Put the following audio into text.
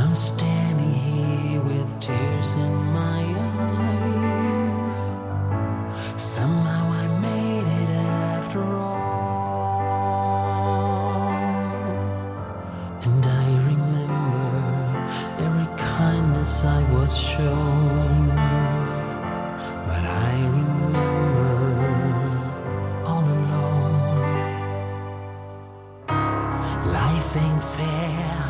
I'm standing here with tears in my eyes. Somehow I made it after all. And I remember every kindness I was shown. But I remember all alone. Life ain't fair.